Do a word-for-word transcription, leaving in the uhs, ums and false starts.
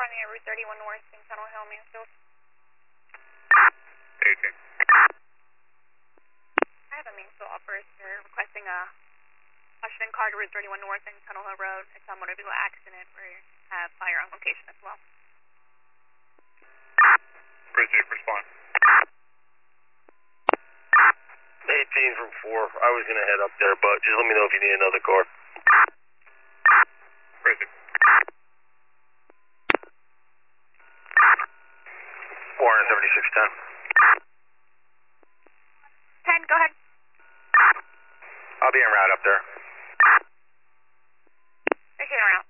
responding at Route thirty-one North in Tunnel Hill, Mansfield. eighteen. I have a Mansfield operator requesting a Washington car to Route thirty-one North and Tunnel Hill Road. It's a motor vehicle accident. We have fire on location as well. Proceed, respond. eighteen from four. I was going to head up there, but just let me know if you need another car. Proceed. Warren seventy-six ten. ten, go ahead. I'll be en route up there. They're here around.